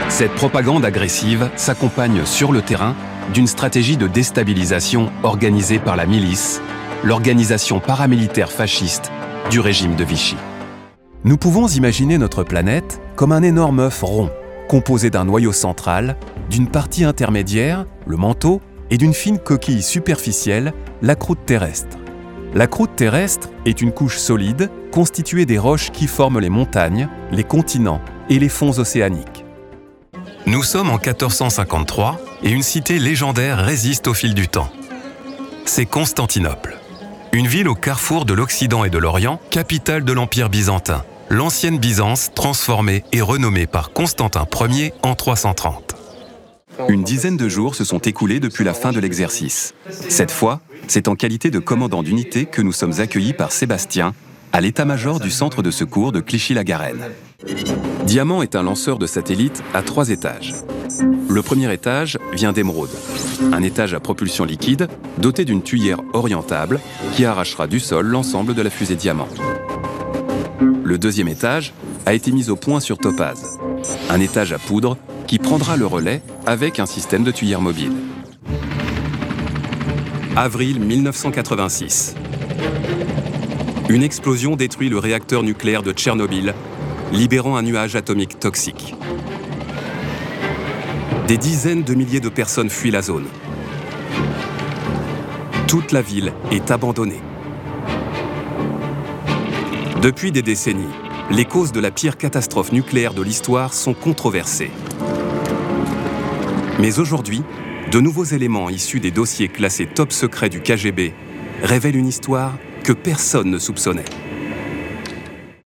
Cette propagande agressive s'accompagne sur le terrain d'une stratégie de déstabilisation organisée par la milice, l'organisation paramilitaire fasciste du régime de Vichy. Nous pouvons imaginer notre planète comme un énorme œuf rond, composé d'un noyau central, d'une partie intermédiaire, le manteau, et d'une fine coquille superficielle, la croûte terrestre. La croûte terrestre est une couche solide constituée des roches qui forment les montagnes, les continents et les fonds océaniques. Nous sommes en 1453 et une cité légendaire résiste au fil du temps. C'est Constantinople, une ville au carrefour de l'Occident et de l'Orient, capitale de l'Empire byzantin, l'ancienne Byzance transformée et renommée par Constantin Ier en 330. Une dizaine de jours se sont écoulés depuis la fin de l'exercice. Cette fois, c'est en qualité de commandant d'unité que nous sommes accueillis par Sébastien, à l'état-major du centre de secours de Clichy-la-Garenne. Diamant est un lanceur de satellites à 3 étages. Le premier étage vient d'Émeraude, un étage à propulsion liquide doté d'une tuyère orientable qui arrachera du sol l'ensemble de la fusée Diamant. Le deuxième étage a été mis au point sur Topaz, un étage à poudre qui prendra le relais avec un système de tuyère mobile. Avril 1986. Une explosion détruit le réacteur nucléaire de Tchernobyl, libérant un nuage atomique toxique. Des dizaines de milliers de personnes fuient la zone. Toute la ville est abandonnée. Depuis des décennies, les causes de la pire catastrophe nucléaire de l'histoire sont controversées. Mais aujourd'hui, de nouveaux éléments issus des dossiers classés top secret du KGB révèlent une histoire que personne ne soupçonnait.